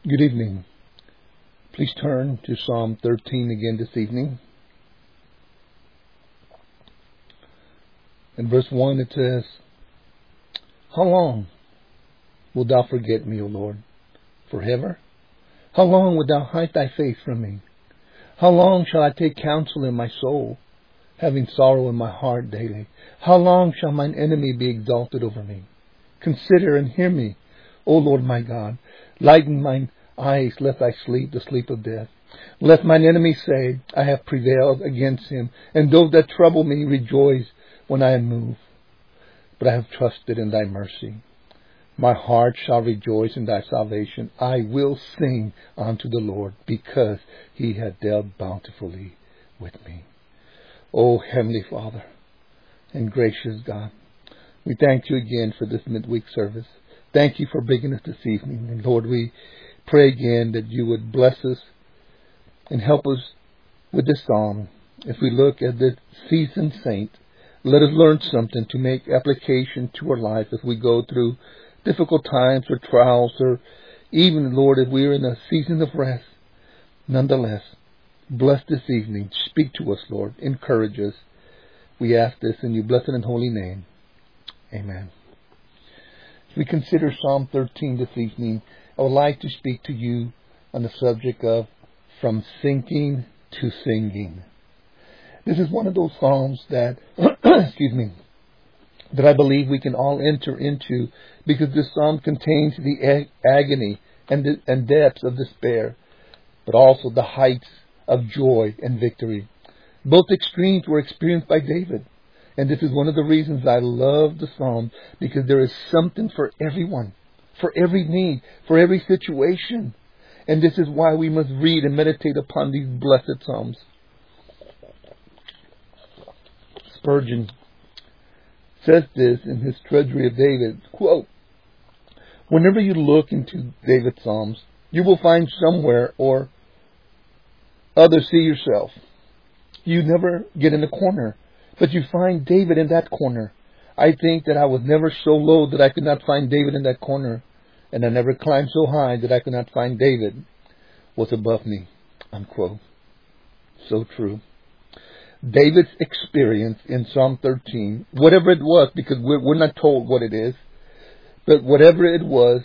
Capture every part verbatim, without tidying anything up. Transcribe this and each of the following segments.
Good evening. Please turn to Psalm thirteen again this evening. In verse one it says, "How long wilt thou forget me, O Lord? Forever? How long wilt thou hide thy face from me? How long shall I take counsel in my soul, having sorrow in my heart daily? How long shall mine enemy be exalted over me? Consider and hear me, O Lord my God. Lighten mine eyes, lest I sleep the sleep of death. Let mine enemy say, I have prevailed against him, and those that trouble me rejoice when I am moved. But I have trusted in thy mercy. My heart shall rejoice in thy salvation. I will sing unto the Lord, because he hath dealt bountifully with me." O Heavenly Father and gracious God, we thank you again for this midweek service. Thank you for bringing us this evening. And Lord, we pray again that you would bless us and help us with this psalm. If we look at this seasoned saint, let us learn something to make application to our life as we go through difficult times or trials, or even, Lord, if we're in a season of rest. Nonetheless, bless this evening. Speak to us, Lord. Encourage us. We ask this in your blessed and holy name. Amen. As we consider Psalm thirteen this evening, I would like to speak to you on the subject of from thinking to singing. This is one of those psalms that, excuse me, that I believe we can all enter into, because this psalm contains the ag- agony and, the, and depths of despair, but also the heights of joy and victory. Both extremes were experienced by David. And this is one of the reasons I love the psalm, because there is something for everyone, for every need, for every situation. And this is why we must read and meditate upon these blessed psalms. Spurgeon says this in his Treasury of David, quote, "Whenever you look into David's psalms, you will find somewhere or other see yourself. You never get in a corner, but you find David in that corner. I think that I was never so low that I could not find David in that corner, and I never climbed so high that I could not find David was above me." Unquote. So true. David's experience in Psalm thirteen, whatever it was, because we're, we're not told what it is, but whatever it was,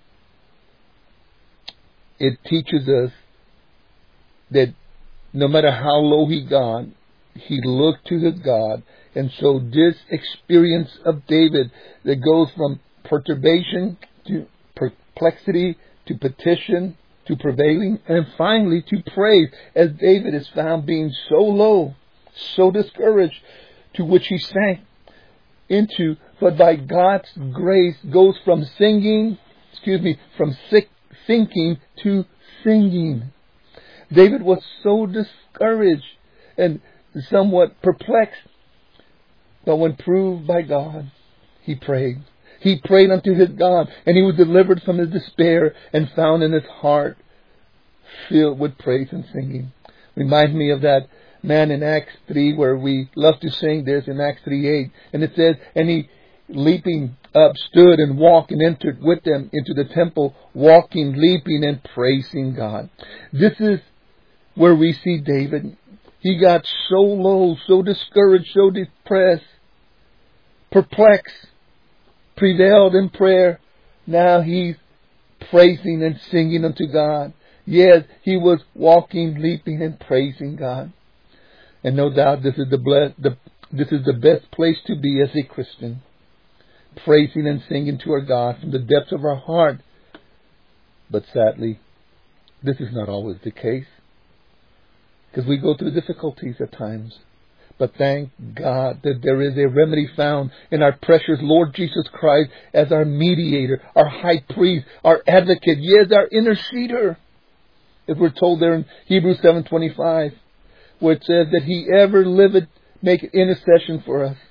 it teaches us that no matter how low he got, he looked to his God. And so this experience of David that goes from perturbation to perplexity to petition to prevailing and finally to praise, as David is found being so low, so discouraged, to which he sank into, but by God's grace goes from singing, excuse me, from sick, thinking to singing. David was so discouraged and somewhat perplexed, but when proved by God, he prayed. He prayed unto his God, and he was delivered from his despair and found in his heart filled with praise and singing. Reminds me of that man in Acts three, where we love to sing this in Acts three eight. And it says, "And he, leaping up, stood and walked and entered with them into the temple, walking, leaping, and praising God." This is where we see David. He got so low, so discouraged, so depressed, perplexed, prevailed in prayer. Now he's praising and singing unto God. Yes, he was walking, leaping, and praising God. And no doubt this is the, ble- the this is the best place to be as a Christian, praising and singing to our God from the depths of our heart. But sadly, this is not always the case, because we go through difficulties at times. But thank God that there is a remedy found in our precious Lord Jesus Christ as our mediator, our high priest, our advocate, yes, our interceder. As we're told there in Hebrews seven twenty-five, where it says that he ever liveth make intercession for us.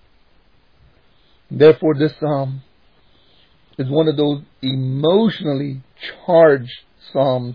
Therefore, this psalm is one of those emotionally charged psalms.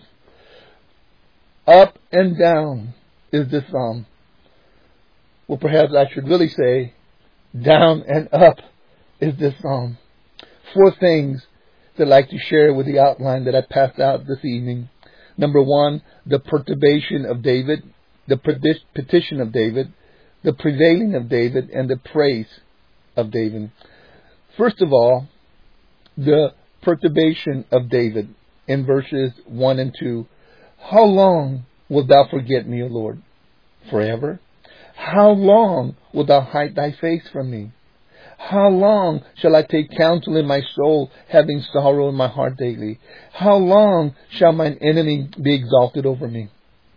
Up and down is this psalm. Well, perhaps I should really say, down and up is this psalm. Four things that I'd like to share with the outline that I passed out this evening. Number one, the perturbation of David, the petition of David, the prevailing of David, and the praise of David. First of all, the perturbation of David in verses one and two. How long wilt thou forget me, O Lord? Forever? How long wilt thou hide thy face from me? How long shall I take counsel in my soul, having sorrow in my heart daily? How long shall mine enemy be exalted over me?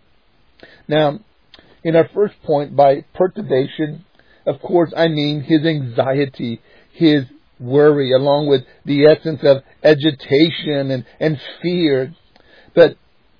Now, in our first point, by perturbation, of course, I mean his anxiety, his worry, along with the essence of agitation and, and fear. But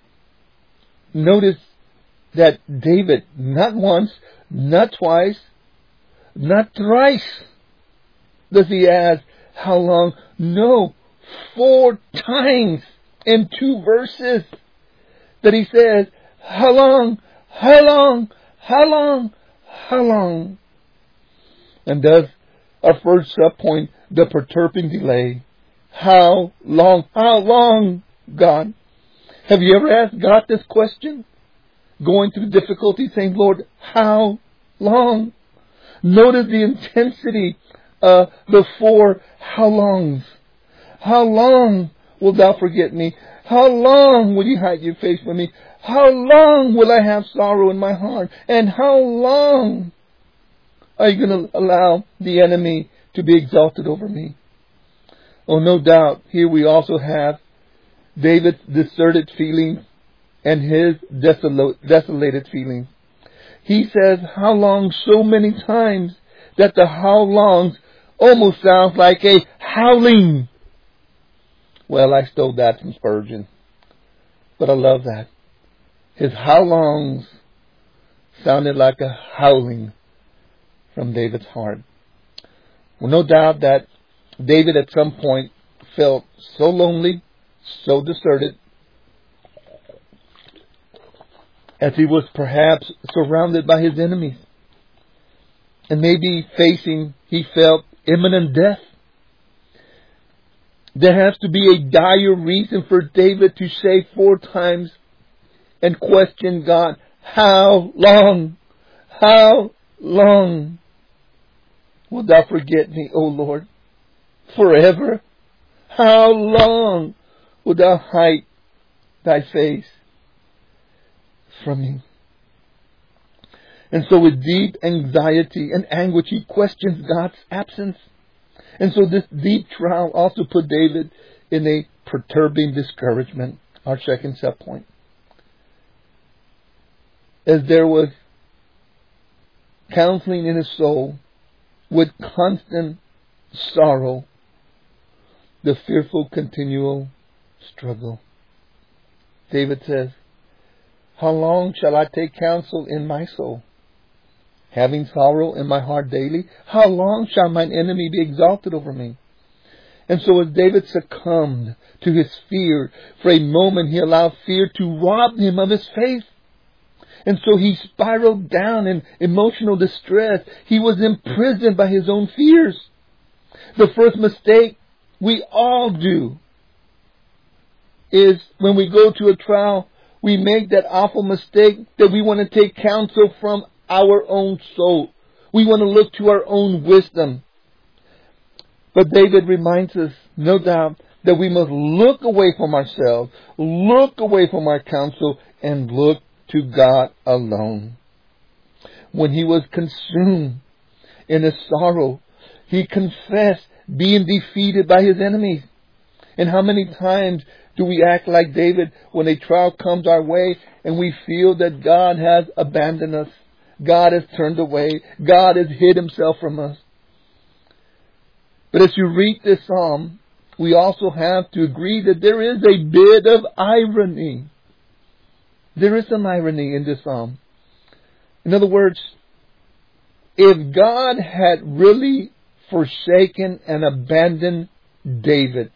notice that David, not once, not twice, not thrice, does he ask, how long? No, four times in two verses that he says, how long, how long, how long, how long? And thus, our first subpoint, the perturbing delay. How long, how long, God? Have you ever asked God this question? Going through difficulty, saying, Lord, how long? Notice the intensity Uh, the four how longs. How long will thou forget me? How long will you hide your face from me? How long will I have sorrow in my heart? And how long are you going to allow the enemy to be exalted over me? Oh, no doubt, here we also have David's deserted feelings and his desolate, desolated feelings. He says, how long, so many times that the how longs almost sounds like a howling. Well, I stole that from Spurgeon, but I love that. His how longs sounded like a howling from David's heart. Well, no doubt that David at some point felt so lonely, so deserted, as he was perhaps surrounded by his enemies. And maybe facing, he felt imminent death. There has to be a dire reason for David to say four times and question God, how long, how long will thou forget me, O Lord? Forever? How long will thou hide thy face from me? And so with deep anxiety and anguish, he questions God's absence. And so this deep trial also put David in a perturbing discouragement, our second subpoint. As there was counseling in his soul with constant sorrow, the fearful continual struggle. David says, how long shall I take counsel in my soul, having sorrow in my heart daily? How long shall mine enemy be exalted over me? And so as David succumbed to his fear, for a moment he allowed fear to rob him of his faith. And so he spiraled down in emotional distress. He was imprisoned by his own fears. The first mistake we all do is when we go to a trial, we make that awful mistake that we want to take counsel from our own soul. We want to look to our own wisdom. But David reminds us, no doubt, that we must look away from ourselves, look away from our counsel, and look to God alone. When he was consumed in his sorrow, he confessed being defeated by his enemies. And how many times do we act like David when a trial comes our way and we feel that God has abandoned us? God has turned away. God has hid himself from us. But as you read this psalm, we also have to agree that there is a bit of irony. There is some irony in this psalm. In other words, if God had really forsaken and abandoned David,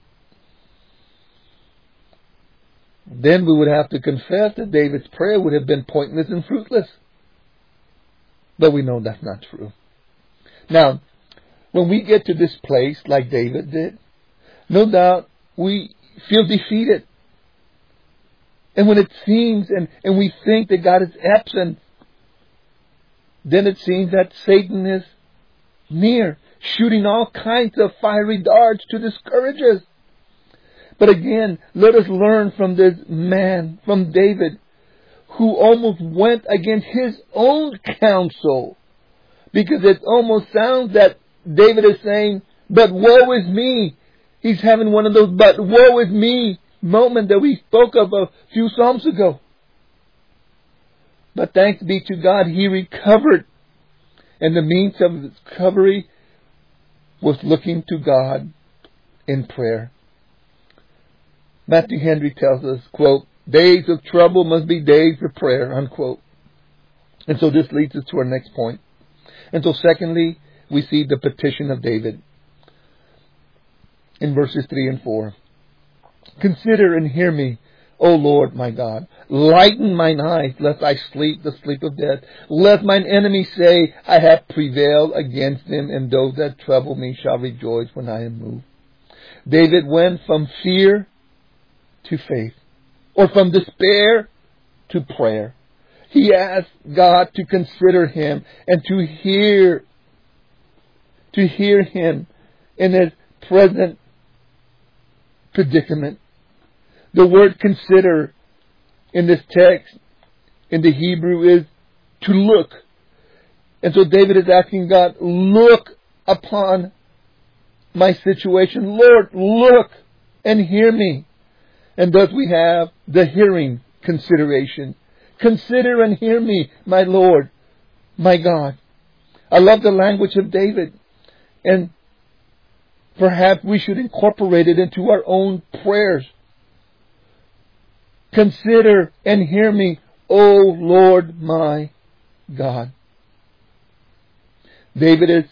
then we would have to confess that David's prayer would have been pointless and fruitless. But we know that's not true. Now, when we get to this place like David did, no doubt we feel defeated. And when it seems and, and we think that God is absent, then it seems that Satan is near, shooting all kinds of fiery darts to discourage us. But again, let us learn from this man, from David, who almost went against his own counsel. Because it almost sounds that David is saying, but woe is me. He's having one of those but woe is me moment that we spoke of a few Psalms ago. But thanks be to God, he recovered. And the means of his recovery was looking to God in prayer. Matthew Henry tells us, quote, days of trouble must be days of prayer, unquote. And so this leads us to our next point. And so secondly, we see the petition of David in verses three and four. Consider and hear me, O Lord my God. Lighten mine eyes, lest I sleep the sleep of death. Lest mine enemies say, I have prevailed against them, and those that trouble me shall rejoice when I am moved. David went from fear to faith, or from despair to prayer. He asked God to consider him and to hear, to hear him in his present predicament. The word consider in this text, in the Hebrew, is to look. And so David is asking God, look upon my situation. Lord, look and hear me. And thus we have the hearing consideration. Consider and hear me, my Lord, my God. I love the language of David. And perhaps we should incorporate it into our own prayers. Consider and hear me, O Lord my God. David is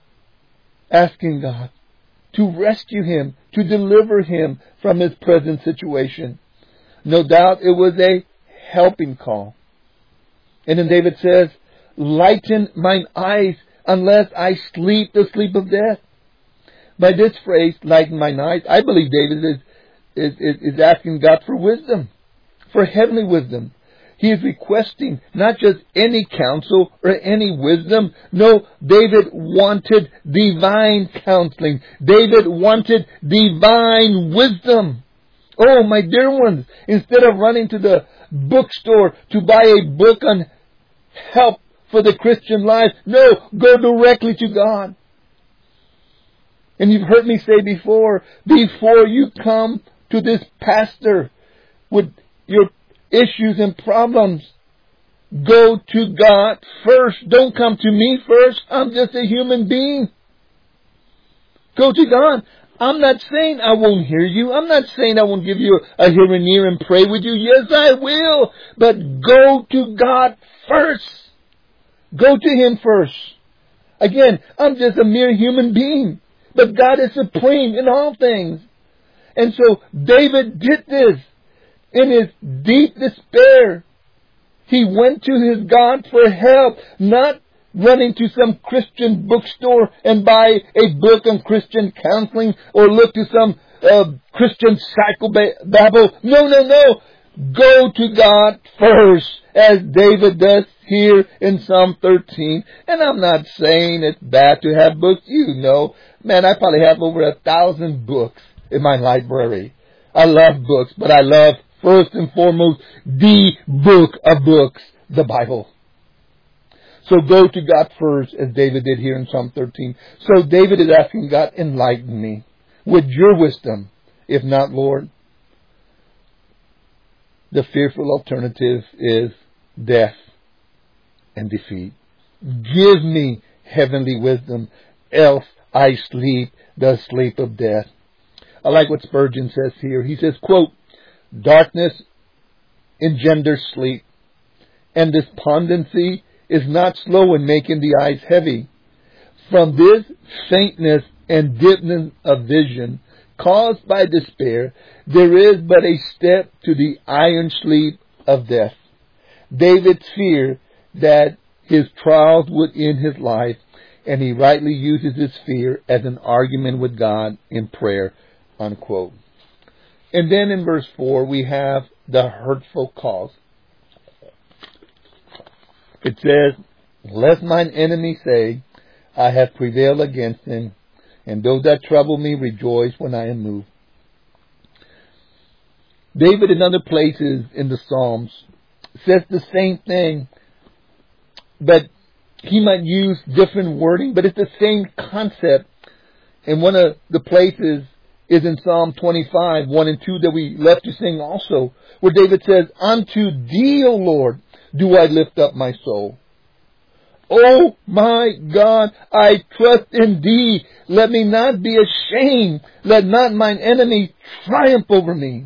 asking God to rescue him, to deliver him from his present situation. No doubt it was a helping call. And then David says, lighten mine eyes, unless I sleep the sleep of death. By this phrase, lighten mine eyes, I believe David is, is, is, is asking God for wisdom, for heavenly wisdom. He is requesting not just any counsel or any wisdom. No, David wanted divine counseling. David wanted divine wisdom. Oh, my dear ones, instead of running to the bookstore to buy a book on help for the Christian life, no, go directly to God. And you've heard me say before, before you come to this pastor with your issues and problems, go to God first. Don't come to me first. I'm just a human being. Go to God. I'm not saying I won't hear you. I'm not saying I won't give you a hearing ear and pray with you. Yes, I will. But go to God first. Go to Him first. Again, I'm just a mere human being. But God is supreme in all things. And so David did this. In his deep despair, he went to his God for help, not running to some Christian bookstore and buy a book on Christian counseling or look to some uh, Christian psychobabble. No, no, no. Go to God first, as David does here in Psalm thirteen. And I'm not saying it's bad to have books. You know, man, I probably have over a thousand books in my library. I love books, but I love first and foremost the book of books, the Bible. So go to God first, as David did here in Psalm thirteen. So David is asking God, enlighten me with your wisdom. If not, Lord, the fearful alternative is death and defeat. Give me heavenly wisdom, else I sleep the sleep of death. I like what Spurgeon says here. He says, quote, darkness engenders sleep, and despondency is not slow in making the eyes heavy. From this faintness and dimness of vision caused by despair, there is but a step to the iron sleep of death. David feared that his trials would end his life, and he rightly uses his fear as an argument with God in prayer, unquote. And then in verse four, we have the hurtful cause. It says, lest mine enemy say, I have prevailed against him, and those that trouble me rejoice when I am moved. David in other places in the Psalms says the same thing, but he might use different wording, but it's the same concept. And one of the places is in Psalm twenty-five, one and two that we left to sing also, where David says, unto thee, O Lord, do I lift up my soul. Oh my God, I trust in thee. Let me not be ashamed. Let not mine enemy triumph over me.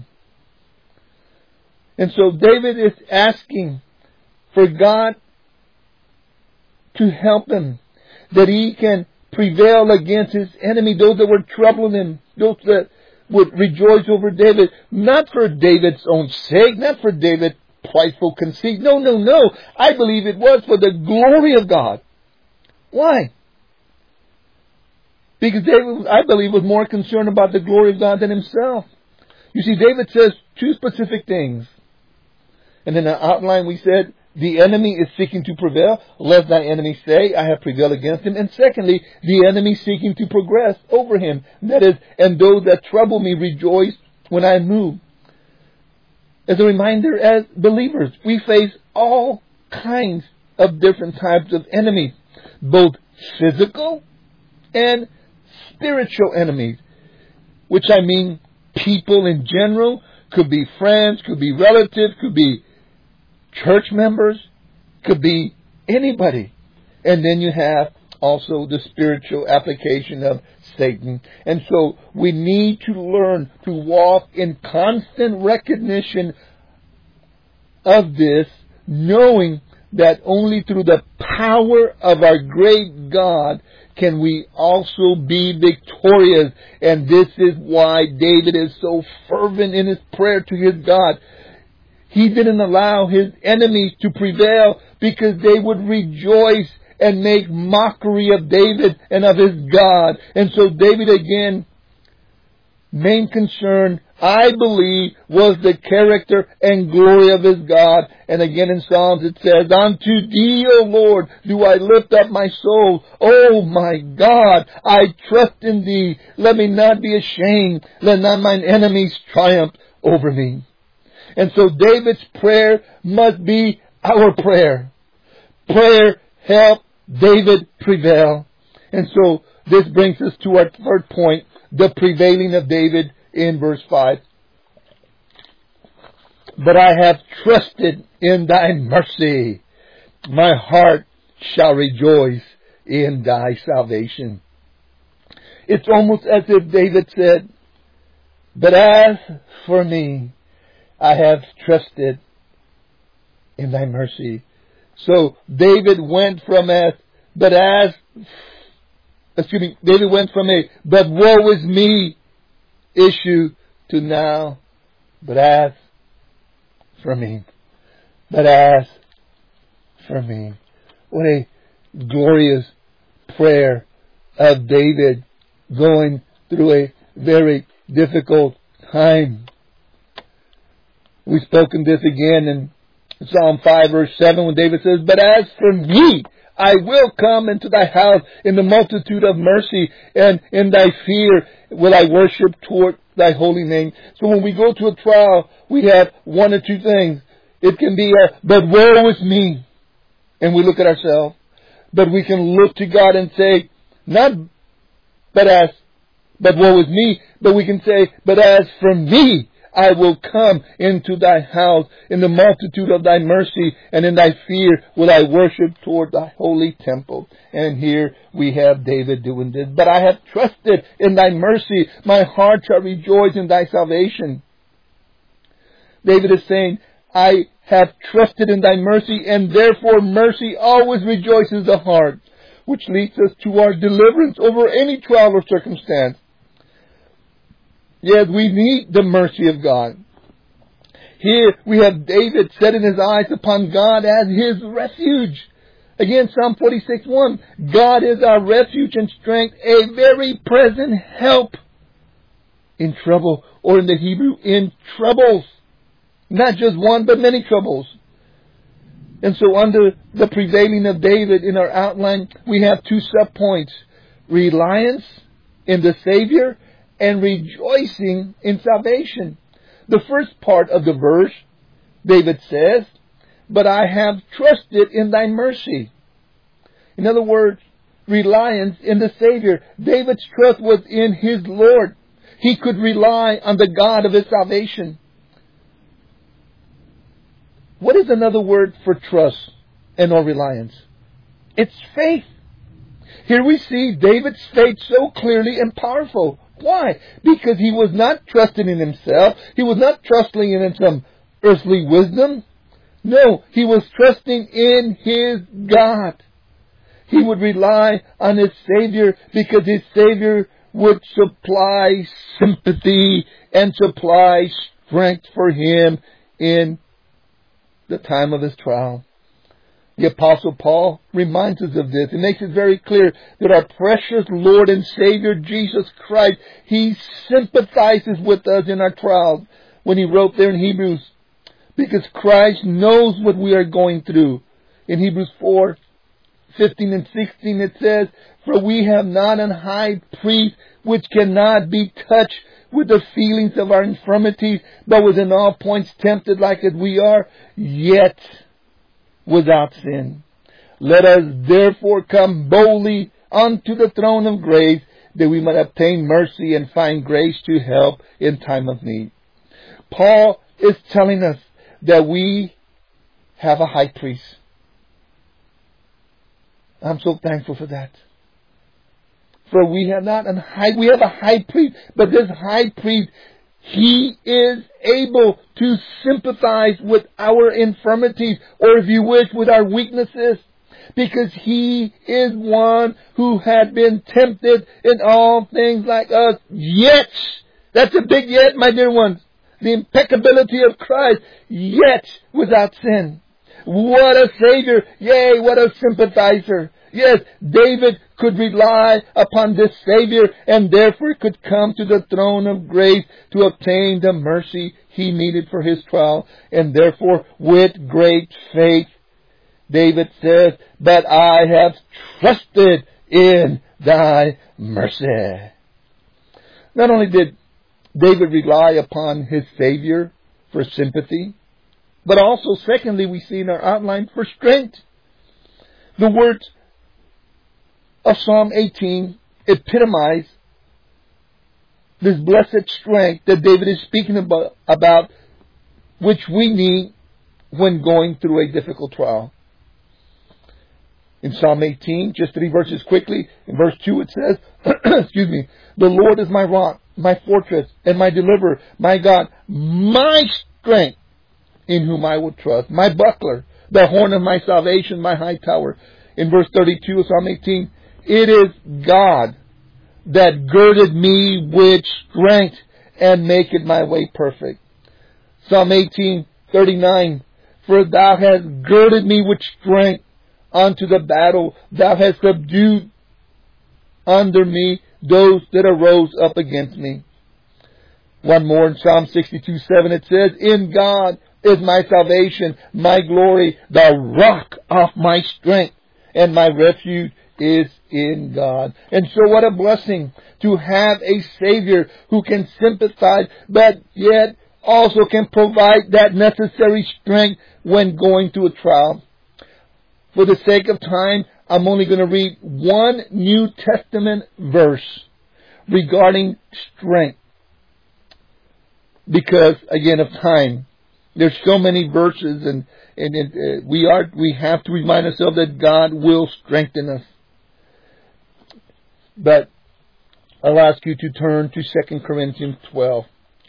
And so David is asking for God to help him, that he can prevail against his enemy, those that were troubling him, those that would rejoice over David, not for David's own sake, not for David's prideful conceit. No, no, no. I believe it was for the glory of God. Why? Because David, I believe, was more concerned about the glory of God than himself. You see, David says two specific things. And in the outline we said, the enemy is seeking to prevail, lest thy enemy say, I have prevailed against him. And secondly, the enemy seeking to progress over him. That is, and those that trouble me rejoice when I move. As a reminder, as believers, we face all kinds of different types of enemies, both physical and spiritual enemies, which I mean people in general, could be friends, could be relatives, could be church members, could be anybody. And then you have also the spiritual application of Satan. And so we need to learn to walk in constant recognition of this, knowing that only through the power of our great God can we also be victorious. And this is why David is so fervent in his prayer to his God. He didn't allow his enemies to prevail because they would rejoice and make mockery of David and of his God. And so David again, main concern, I believe, was the character and glory of his God. And again in Psalms it says, unto thee, O Lord, do I lift up my soul. Oh my God, I trust in thee. Let me not be ashamed. Let not mine enemies triumph over me. And so David's prayer must be our prayer. Prayer help David prevail. And so this brings us to our third point, the prevailing of David in verse five. But I have trusted in thy mercy. My heart shall rejoice in thy salvation. It's almost as if David said, but as for me, I have trusted in thy mercy. So David went from a, but as, excuse me, David went from a, but woe is me issue to now, but as for me, but as for me. What a glorious prayer of David going through a very difficult time. We've spoken this again in Psalm five verse seven when David says, but as for me, I will come into thy house in the multitude of mercy, and in thy fear will I worship toward thy holy name. So when we go to a trial, we have one or two things. It can be a, but woe is me. And we look at ourselves. But we can look to God and say, not but as, but woe is me, but we can say, but as for me, I will come into thy house in the multitude of thy mercy, and in thy fear will I worship toward thy holy temple. And here we have David doing this. But I have trusted in thy mercy. My heart shall rejoice in thy salvation. David is saying, I have trusted in thy mercy, and therefore mercy always rejoices the heart, which leads us to our deliverance over any trial or circumstance. Yes, we need the mercy of God. Here we have David setting his eyes upon God as his refuge. Again, Psalm forty-six one. God is our refuge and strength, a very present help in trouble. or in the Hebrew, in troubles. Not just one, but many troubles. And so under the prevailing of David in our outline, we have two subpoints. Reliance in the Savior and rejoicing in salvation. The first part of the verse, David says, but I have trusted in thy mercy. In other words, reliance in the Savior. David's trust was in his Lord. He could rely on the God of his salvation. What is another word for trust and or reliance? It's faith. Here we see David's faith so clearly and powerful. Why? Because he was not trusting in himself. He was not trusting in some earthly wisdom. No, he was trusting in his God. He would rely on his Savior because his Savior would supply sympathy and supply strength for him in the time of his trial. The Apostle Paul reminds us of this. It makes it very clear that our precious Lord and Savior Jesus Christ, He sympathizes with us in our trials when He wrote there in Hebrews. Because Christ knows what we are going through. In Hebrews four, fifteen and sixteen it says, for we have not an high priest which cannot be touched with the feelings of our infirmities, but was in all points tempted like as we are, yet without sin. Let us therefore come boldly unto the throne of grace, that we might obtain mercy and find grace to help in time of need. Paul is telling us that we have a high priest. I'm so thankful for that. For we have not a high, we have a high priest, but this high priest, he is able to sympathize with our infirmities, or if you wish, with our weaknesses, because he is one who had been tempted in all things like us, yet, that's a big yet, my dear ones, the impeccability of Christ, yet without sin. What a Savior, yea, what a sympathizer. Yes, David could rely upon this Savior and therefore could come to the throne of grace to obtain the mercy he needed for his trial. And therefore, with great faith, David says, but I have trusted in thy mercy. Not only did David rely upon his Savior for sympathy, but also, secondly, we see in our outline for strength. The words of Psalm eighteen epitomize this blessed strength that David is speaking about, about, which we need when going through a difficult trial. In Psalm eighteen, just three verses quickly, in verse two it says, excuse me, the Lord is my rock, my fortress, and my deliverer, my God, my strength, in whom I will trust, my buckler, the horn of my salvation, my high tower. In verse thirty-two of Psalm eighteen, it is God that girded me with strength and maketh my way perfect. Psalm eighteen, thirty-nine, for thou hast girded me with strength unto the battle. Thou hast subdued under me those that arose up against me. One more in Psalm sixty-two, seven, it says, in God is my salvation, my glory, the rock of my strength, and my refuge is in God. And so what a blessing to have a Savior who can sympathize, but yet also can provide that necessary strength when going through a trial. For the sake of time, I'm only going to read one New Testament verse regarding strength, because, again, of time. There's so many verses, and, and it, uh, we are we have to remind ourselves that God will strengthen us. But I'll ask you to turn to Second Corinthians twelve,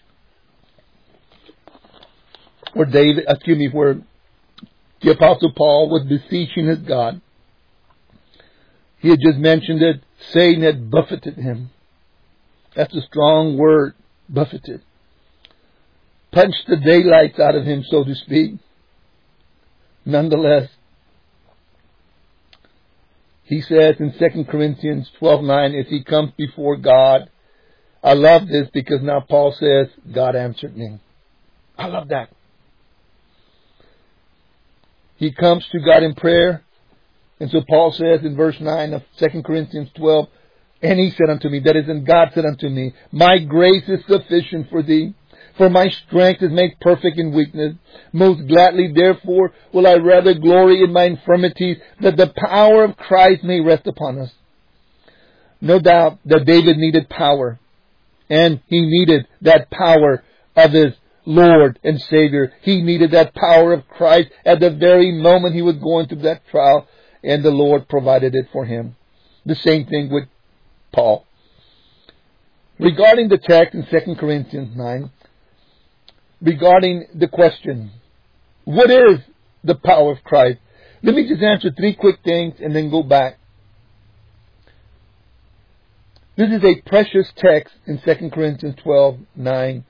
where David, excuse me, where the Apostle Paul was beseeching his God. He had just mentioned that Satan had buffeted him. That's a strong word, buffeted. Punched the daylights out of him, so to speak. Nonetheless, he says in Second Corinthians twelve nine, as he comes before God I love this because now Paul says, God answered me. I love that. He comes to God in prayer. And so Paul says in verse nine of Second Corinthians twelve, and he said unto me, that is, and God said unto me, my grace is sufficient for thee, for my strength is made perfect in weakness. Most gladly, therefore, will I rather glory in my infirmities, that the power of Christ may rest upon us. No doubt that David needed power, and he needed that power of his Lord and Savior. He needed that power of Christ at the very moment he was going through that trial, and the Lord provided it for him. The same thing with Paul. Regarding the text in Second Corinthians nine, regarding the question, what is the power of Christ? Let me just answer three quick things and then go back. This is a precious text in Second Corinthians twelve nine.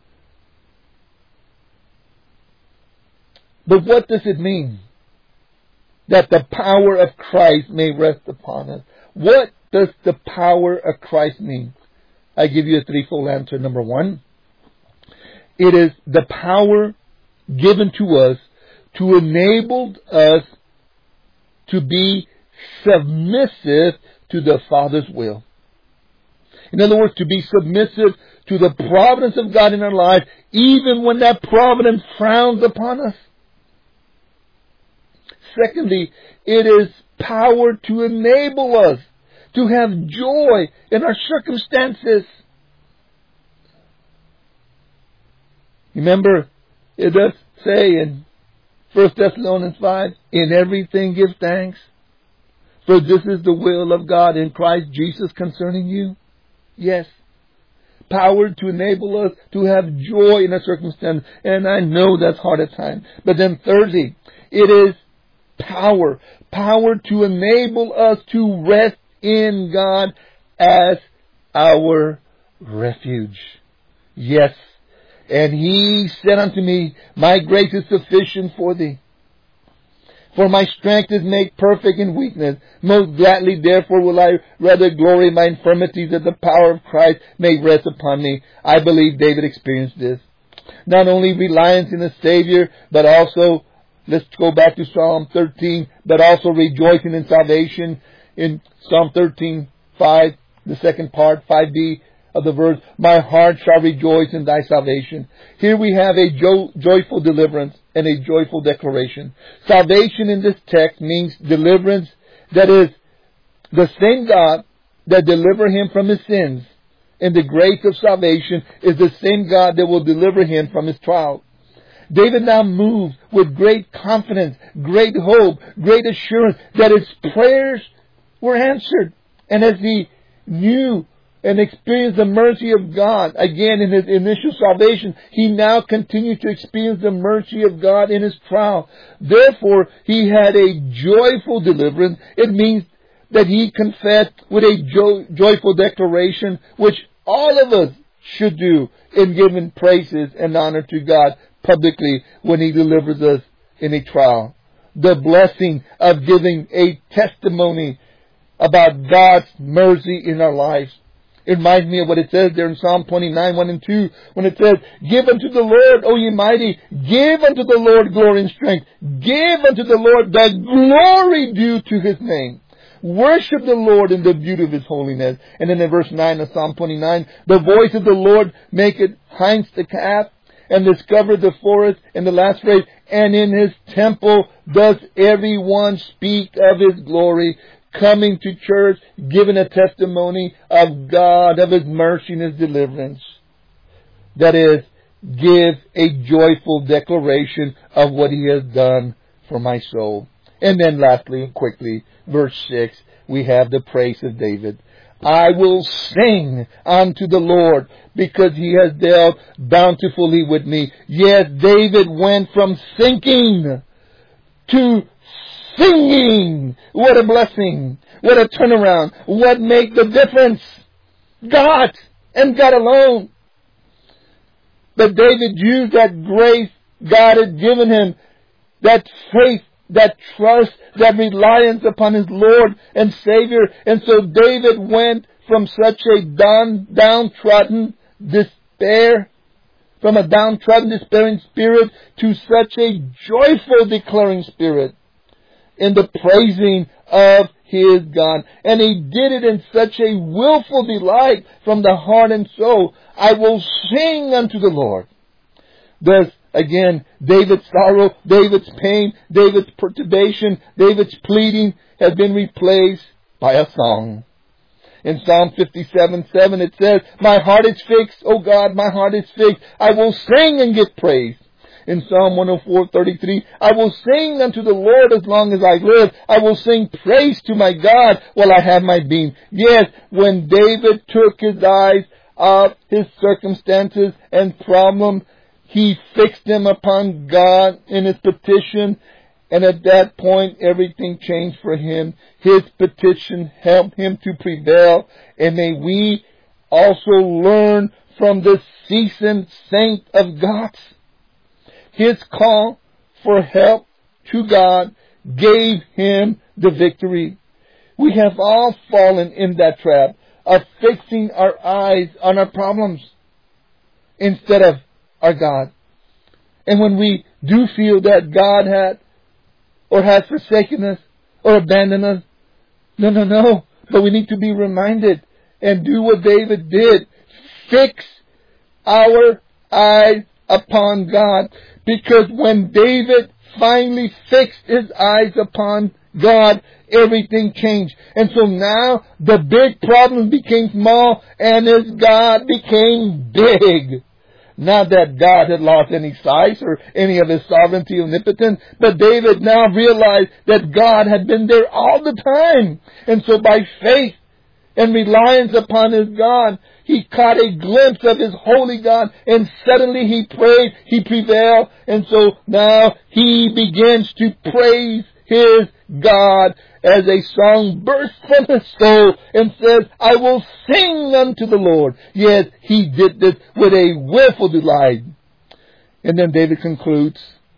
But what does it mean? That the power of Christ may rest upon us. What does the power of Christ mean? I give you a threefold answer. Number one, it is the power given to us to enable us to be submissive to the Father's will. In other words, to be submissive to the providence of God in our life, even when that providence frowns upon us. Secondly, it is power to enable us to have joy in our circumstances. Remember, it does say in First Thessalonians five, in everything give thanks, for this is the will of God in Christ Jesus concerning you. Yes. Power to enable us to have joy in our circumstances. And I know that's hard at times. But then thirdly, it is power. Power to enable us to rest in God as our refuge. Yes. And he said unto me, my grace is sufficient for thee. For my strength is made perfect in weakness. Most gladly, therefore, will I rather glory in my infirmities, that the power of Christ may rest upon me. I believe David experienced this. Not only reliance in the Savior, but also, let's go back to Psalm thirteen, but also rejoicing in salvation. In Psalm thirteen, five, the second part, five b of the verse, my heart shall rejoice in thy salvation. Here we have a jo- joyful deliverance and a joyful declaration. Salvation in this text means deliverance. That is, the same God that delivered him from his sins and the grace of salvation is the same God that will deliver him from his trial. David now moves with great confidence, great hope, great assurance that his prayers were answered. And as he knew and experienced the mercy of God, again in his initial salvation, he now continued to experience the mercy of God in his trial. Therefore, he had a joyful deliverance. It means that he confessed with a jo- joyful declaration, which all of us should do in giving praises and honor to God publicly when he delivers us in a trial. The blessing of giving a testimony about God's mercy in our lives. It reminds me of what it says there in Psalm twenty-nine, one and two, when it says, give unto the Lord, O ye mighty, give unto the Lord glory and strength. Give unto the Lord the glory due to his name. Worship the Lord in the beauty of his holiness. And then in verse nine of Psalm twenty-nine, the voice of the Lord maketh hinds the calf, and discover the forest. In the last phrase, and in his temple does everyone speak of his glory. Coming to church, giving a testimony of God, of his mercy and his deliverance. That is, give a joyful declaration of what he has done for my soul. And then lastly and quickly, verse six, we have the praise of David. I will sing unto the Lord because he has dealt bountifully with me. Yes, David went from sinking to singing. What a blessing. What a turnaround. What made the difference? God and God alone. But David used that grace God had given him, that faith, that trust, that reliance upon his Lord and Savior. And so David went from such a down, downtrodden, despair, from a downtrodden, despairing spirit to such a joyful, declaring spirit in the praising of his God. And he did it in such a willful delight from the heart and soul. I will sing unto the Lord. Thus, again, David's sorrow, David's pain, David's perturbation, David's pleading has been replaced by a song. In Psalm fifty-seven seven it says, my heart is fixed, O God, my heart is fixed. I will sing and give praise. In Psalm one oh four thirty-three, I will sing unto the Lord as long as I live. I will sing praise to my God while I have my being. Yes, when David took his eyes off his circumstances and problems, he fixed them upon God in his petition. And at that point, everything changed for him. His petition helped him to prevail. And may we also learn from the seasoned saint of God. His call for help to God gave him the victory. We have all fallen in that trap of fixing our eyes on our problems instead of our God. And when we do feel that God had or has forsaken us or abandoned us, no, no, no. But we need to be reminded and do what David did. Fix our eyes upon God. Because when David finally fixed his eyes upon God, everything changed. And so now the big problem became small and his God became big. Not that God had lost any size or any of his sovereignty or omnipotence, but David now realized that God had been there all the time. And so by faith and reliance upon his God, he caught a glimpse of his holy God, and suddenly he prayed, he prevailed, and so now he begins to praise his God as a song bursts from his soul and says, I will sing unto the Lord. Yes, he did this with a willful delight. And then David concludes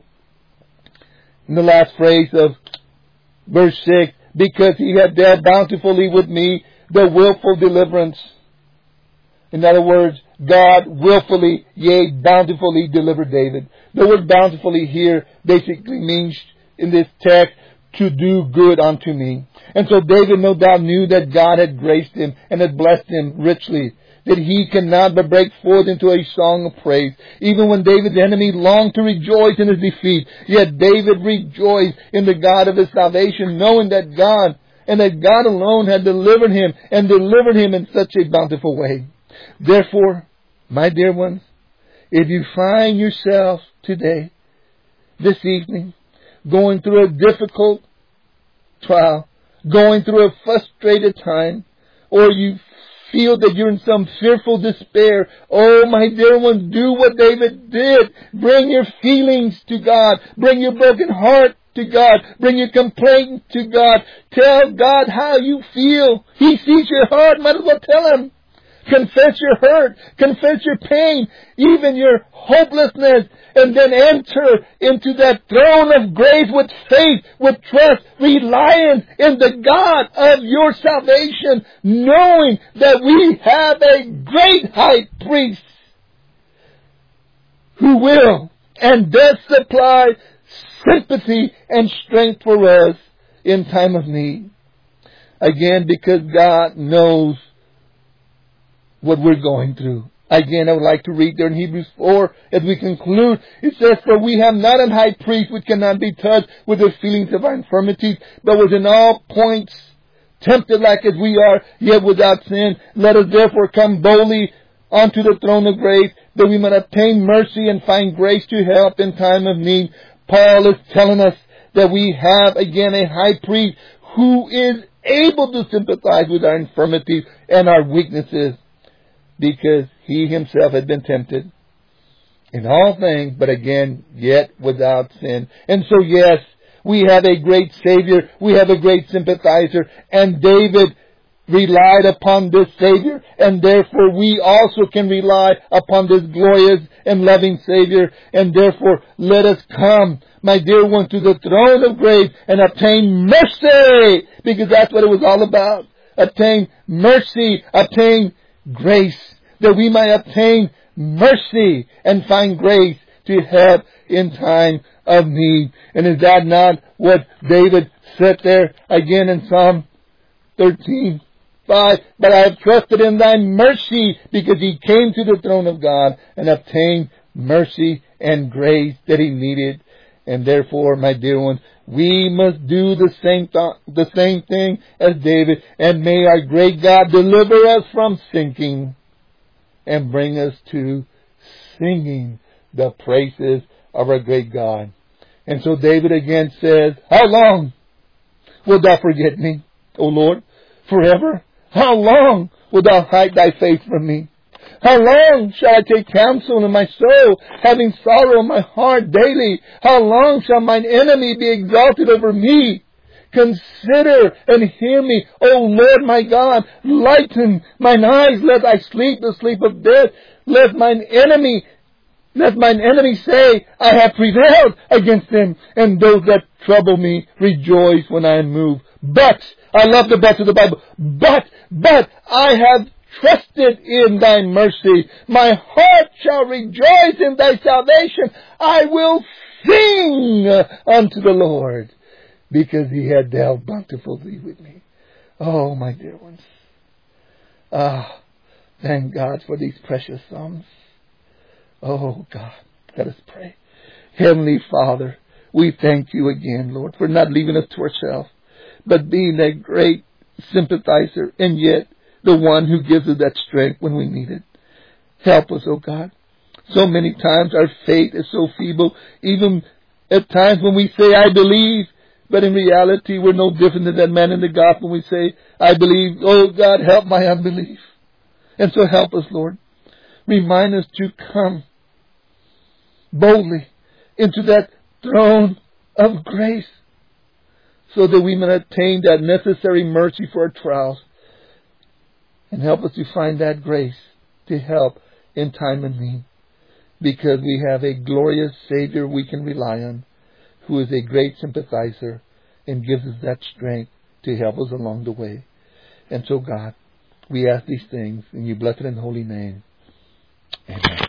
in the last phrase of verse six, because he had dealt bountifully with me the willful deliverance. In other words, God willfully, yea, bountifully delivered David. The word bountifully here basically means, in this text, to do good unto me. And so David no doubt knew that God had graced him and had blessed him richly, that he cannot but break forth into a song of praise. Even when David's enemy longed to rejoice in his defeat, yet David rejoiced in the God of his salvation, knowing that God and that God alone had delivered him and delivered him in such a bountiful way. Therefore, my dear ones, if you find yourself today, this evening, going through a difficult trial, going through a frustrated time, or you feel that you're in some fearful despair, oh my dear ones, do what David did. Bring your feelings to God. Bring your broken heart to God. Bring your complaint to God. Tell God how you feel. He sees your heart. Might as well tell Him. Confess your hurt. Confess your pain. Even your hopelessness. And then enter into that throne of grace with faith, with trust, reliance in the God of your salvation. Knowing that we have a great high priest who will and does supply sympathy and strength for us in time of need. Again, because God knows what we're going through. Again, I would like to read there in Hebrews four as we conclude. It says, for we have not an high priest which cannot be touched with the feelings of our infirmities, but was in all points tempted like as we are, yet without sin. Let us therefore come boldly unto the throne of grace, that we might obtain mercy and find grace to help in time of need. Paul is telling us that we have again a high priest who is able to sympathize with our infirmities and our weaknesses, because he himself had been tempted in all things, but again, yet without sin. And so yes, we have a great Savior, we have a great sympathizer, and David relied upon this Savior, and therefore we also can rely upon this glorious and loving Savior. And therefore let us come, my dear one, to the throne of grace and obtain mercy, because that's what it was all about. Obtain mercy, obtain grace. that we might obtain mercy and find grace to help in time of need. And is that not what David said there again in Psalm thirteen five? But I have trusted in thy mercy, because he came to the throne of God and obtained mercy and grace that he needed. And therefore, my dear ones, we must do the same th- the same thing as David. And may our great God deliver us from sinking and bring us to singing the praises of our great God. And so David again says, how long wilt thou forget me, O Lord? Forever? How long wilt thou hide thy face from me? How long shall I take counsel in my soul, having sorrow in my heart daily? How long shall mine enemy be exalted over me? Consider and hear me, O Lord my God. Lighten mine eyes, lest I sleep the sleep of death. Let mine enemy, let mine enemy say, I have prevailed against him. And those that trouble me rejoice when I am moved. But, I love the best of the Bible. But, but, I have trusted in thy mercy. My heart shall rejoice in thy salvation. I will sing unto the Lord, because he had dealt bountifully with me. Oh, my dear ones. Ah, thank God for these precious psalms. Oh, God, let us pray. Heavenly Father, we thank you again, Lord, for not leaving us to ourselves, but being that great sympathizer, and yet the one who gives us that strength when we need it. Help us, oh God. So many times our faith is so feeble, even at times when we say, I believe, but in reality we're no different than that man in the gospel when we say, I believe, oh God, help my unbelief. And so help us, Lord. Remind us to come boldly into that throne of grace, so that we may attain that necessary mercy for our trials. And help us to find that grace to help in time of need. Because we have a glorious Savior we can rely on, who is a great sympathizer and gives us that strength to help us along the way. And so, God, we ask these things in your blessed and holy name. Amen.